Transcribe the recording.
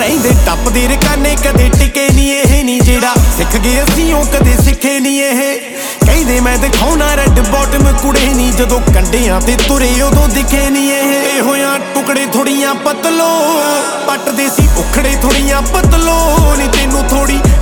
ਰਹਿੰਦੇ ਟੱਪਦੇ ਰਕਾਨੇ ਕਦੇ ਟਿਕੇ ਨੀ ਇਹ ਨੀ ਜਿਹੜਾ ਸਿੱਖ ਗਏ ਅਸੀਂ ਉਹ ਕਦੇ ਸਿੱਖੇ ਨੀ ਇਹ ਕਹਿੰਦੇ ਮੈਂ ਦਿਖਾਉਣਾ ਰੈੱਡ ਬਾਟਮ ਕੁੜੇ ਨੀ ਜਦੋਂ ਕੰਡਿਆਂ ਤੇ ਤੁਰੇ ਉਦੋਂ ਦਿਖੇ ਨੀ ਇਹ ਹੋਇਆ ਟੁਕੜੇ ਥੋੜੀਆਂ ਪਤਲੋ ਪੱਟਦੇ ਸੀ ਉਖੜੇ ਥੋੜੀਆਂ ਪਤਲੋ ਨੀ ਤੈਨੂੰ ਥੋੜੀ